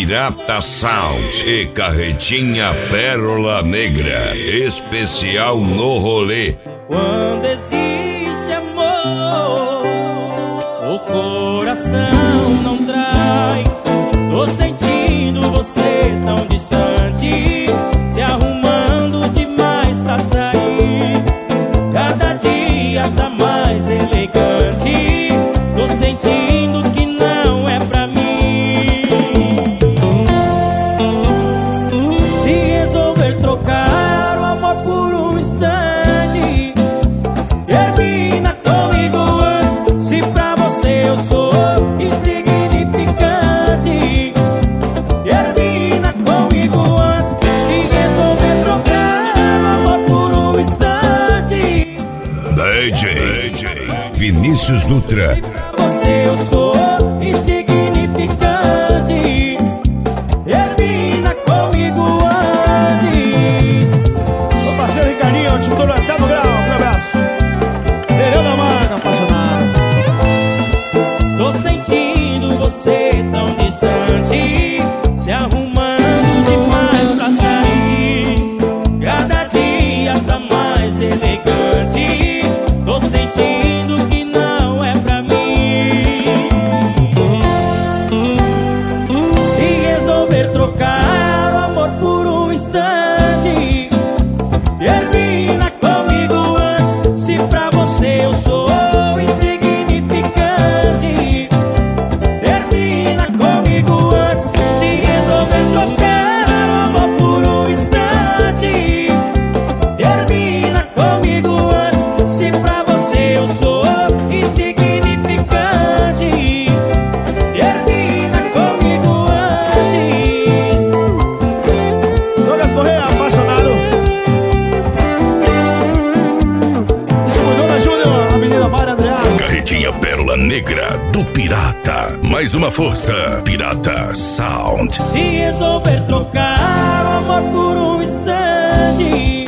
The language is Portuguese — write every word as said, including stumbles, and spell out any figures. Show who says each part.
Speaker 1: Pirata Sound e Carretinha Pérola Negra, especial no rolê.
Speaker 2: Quando existe amor, o coração não trai. Tô sentindo você tão distante, se arrumando demais pra sair. Cada dia tá mais elegante, tô sentindo que não é pra mim. Se resolver trocar o amor por um instante, termina comigo antes. Se pra você eu sou insignificante, termina comigo antes. Se resolver trocar o amor por um instante,
Speaker 1: D J Vinícius Dutra.
Speaker 2: se pra você eu sou insignificante, termina comigo antes.
Speaker 3: Ô parceiro Ricardinho, time do Oitavo Grau, um abraço. Verão da Manga, apaixonado.
Speaker 2: Tô sentindo você tão distante, se arrumando demais pra sair. Cada dia tá mais elegante, tô sentindo que não é pra mim. Se resolver trocar o amor por um instante, termina comigo antes. Se pra você eu sou insignificante, termina comigo antes. Se resolver trocar o amor por um instante, termina comigo antes. Se pra você eu sou insignificante, termina comigo antes.
Speaker 3: Douglas Correia, apaixonado. Distribuidora Júnior, Avenida Mário Andreas.
Speaker 1: Carretinha Pérola Negra do Pirata. Mais uma força, Pirata Sound.
Speaker 2: Se resolver trocar o amor por um instante,